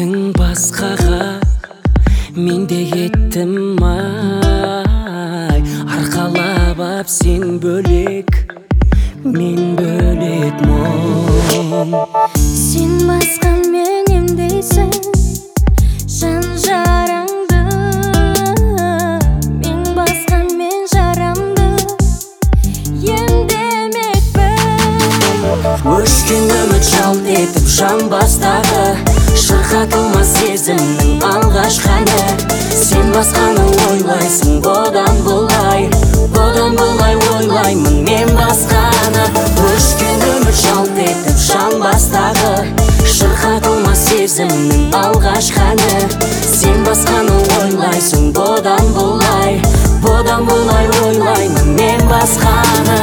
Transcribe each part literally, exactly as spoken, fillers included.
кеттің басқаға, мен де кеттім ай. Арқалап ап сен бөлек, мен бөлек мұң. Сен басқамен емдейсің жан жараңды, мен басқамен жарамды емдемекпін. Өшкен үміт жалт етіп жан бастағы, шырқатылмас сезімнің алғашқы әні. Сен басқаны ойлайсың бұдан бұлай, бұдан бұлай ойлаймын мен басқаны. Өшкен үміт жалт етіп жан бастағы, шырқатылмас сезімнің алғашқы әні. Сен басқаны ойлайсың бұдан бұлай, бұдан бұлай ойлаймын мен басқаны.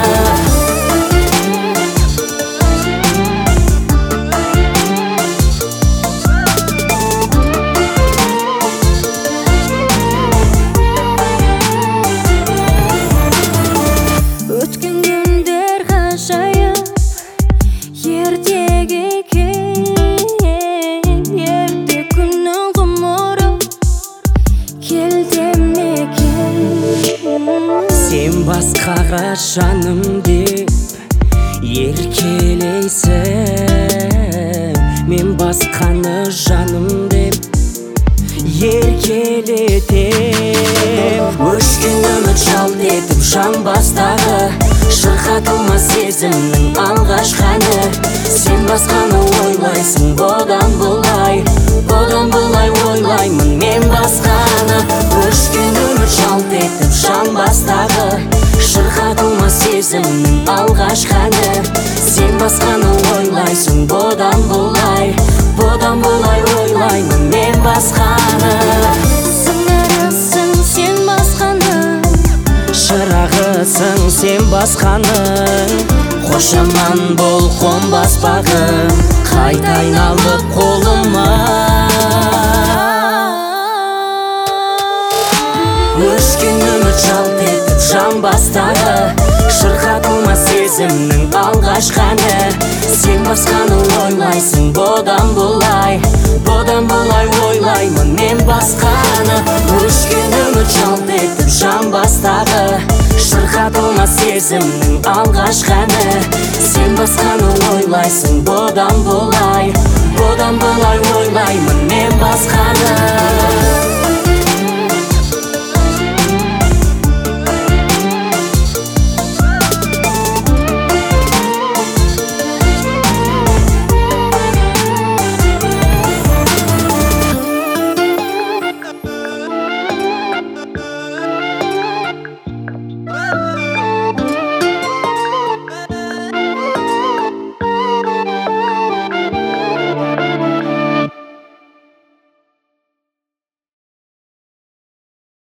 Сен басқаға жаным деп еркелейсің, мен басқаны жаным деп еркелетем. Өшкен үміт жалт етіп жан бастағы, шырқатылмас сезімнің алғашқы әні. Сен басқаны ойлайсың бұдан бұлай, бұдан бұлай ойлаймын мен басқаны. Өшкен үміт жалт етіп жан бастағы, шырқатылмас сезімнің алғашқы әні. Сен басқаны ойлайсың бұдан бұлай, бұдан бұлай ойлаймын мен басқаны. Сыңарысың сен басқаның, шырағысың сен басқаның. Қошаман бол қонбас бағым, қайта айналып қолыма. Өшкен үміт жалт етіп жан бастағы, шырқатылмас сезімнің алғашқы әні. Сен басқаны ойлайсың бұдан бұлай, бұдан бұлай ойлаймын мен басқаны. Өшкен үміт жалт етіп жан бастағы, шырқатылмас сезімнің алғашқы әні. Сен басқаны ойлайсың бұдан бұлай, бұдан бұлай ойлаймын мен басқаны.